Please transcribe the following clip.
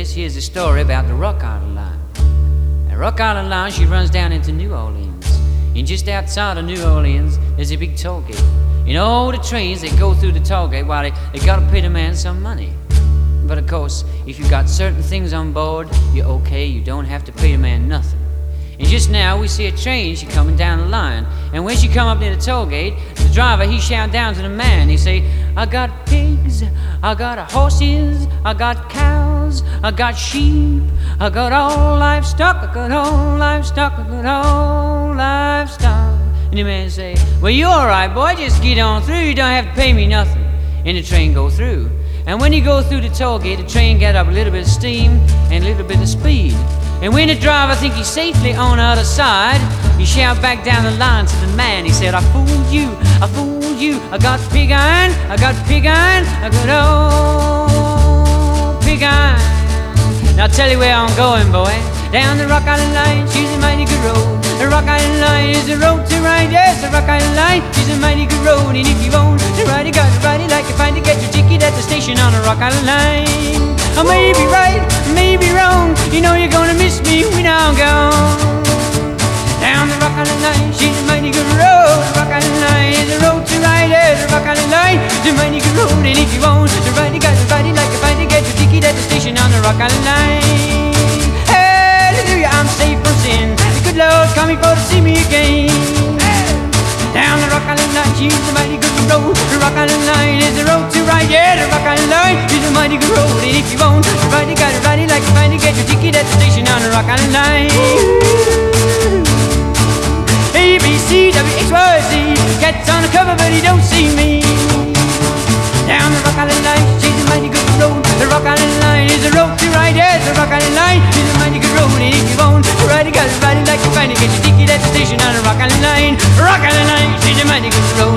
this here's a story about the Rock Island Line. The Rock Island Line, she runs down into New Orleans. And just outside of New Orleans, there's a big toll gate. And all the trains that go through the toll gate, well, they gotta pay the man some money. But of course, if you got certain things on board, you're okay, you don't have to pay the man nothing. And just now we see a train, she coming down the line. And when she come up near the toll gate, the driver, he shout down to the man. He say, I got pigs, I got horses, I got cows, I got sheep, I got all livestock, I got all livestock, I got all livestock. And the man say, well, you all right, boy, just get on through, you don't have to pay me nothing. And the train go through. And when you go through the toll gate, the train get up a little bit of steam and a little bit of speed. And when the driver think he's safely on the other side, he shout back down the line to the man. He said, I fooled you, I fooled you. I got pig iron, I got pig iron, I got old pig iron. Now I'll tell you where I'm going, boy. Down the Rock Island Line, she's a mighty good road. The Rock Island Line is the road to ride. Yes, the Rock Island Line, she's a mighty good road. And if you want to ride it, got to ride it like you find to get your ticket at the station on the Rock Island Line. I may be right, I may be wrong. You know you're gonna miss me when I'm gone. Down the Rock Island Line, she's a mighty good road. The Rock Island Line is the road to ride. Yes, the Rock Island Line is a mighty good road. And if you want to ride it, got to ride it like you find to get your ticket at the station on the Rock Island Line. Hallelujah, I'm safe from sin. The good Lord coming for to see me again. Down the Rock Island Line, she's a mighty good road. The Rock Island Line is the road to ride. Yeah, the Rock Island Line is a mighty good road. And if you want to ride it, gotta ride it like you find to get your ticket at the station on the Rock Island Line. A, B, C, W, X, Y, Z. Cat's on the cover, but he don't see me. Down the Rock Island Line, she's a mighty good road. The Rock Island Line is the road to ride. Yes, the Rock Island Line is a mighty good road. And if you want to ride it, gotta ride it like you find it. Get your ticket at the station on the Rock Island Line. Rock Island Line, she's a mighty good road.